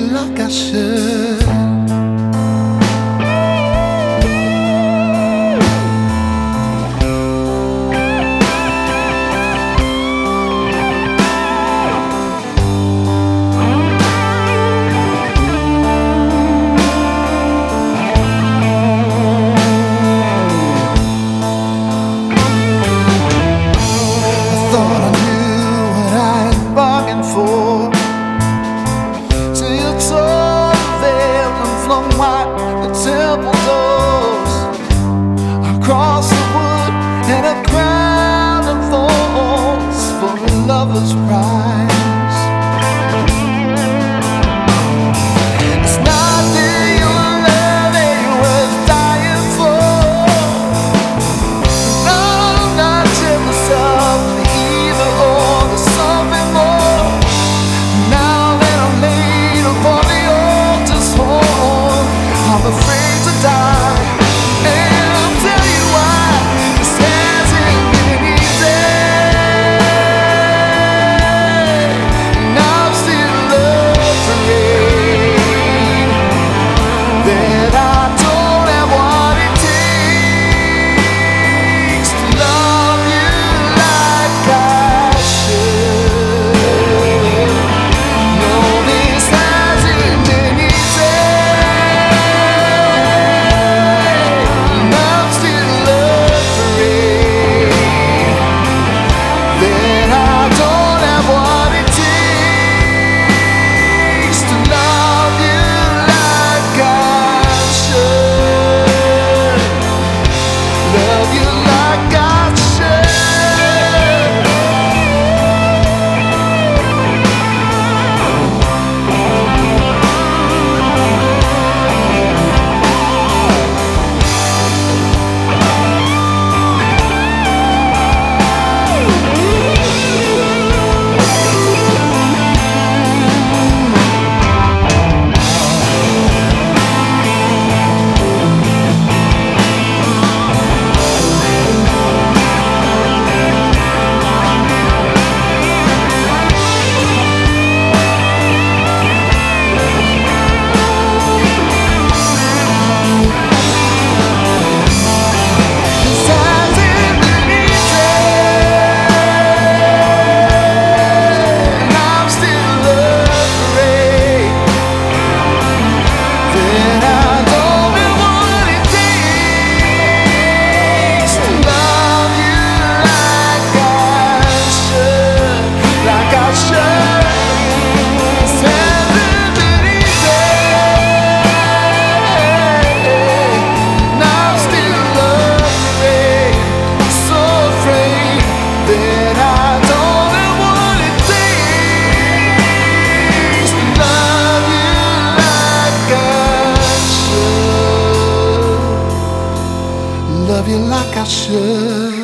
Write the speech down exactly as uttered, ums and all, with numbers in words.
like I should. For till you tore the veil and flung wide the temple doors, across the wood and a crown of thorns for a lover's prize. It's not that your love that you was dying for. No, not jealous of the evil or the something more. I'm afraid to die, and I'll tell you why. This hasn't been easy, and I'm still afraid that I don't have what it takes to love you like I should. No, this hasn't been easy. Love you like I should.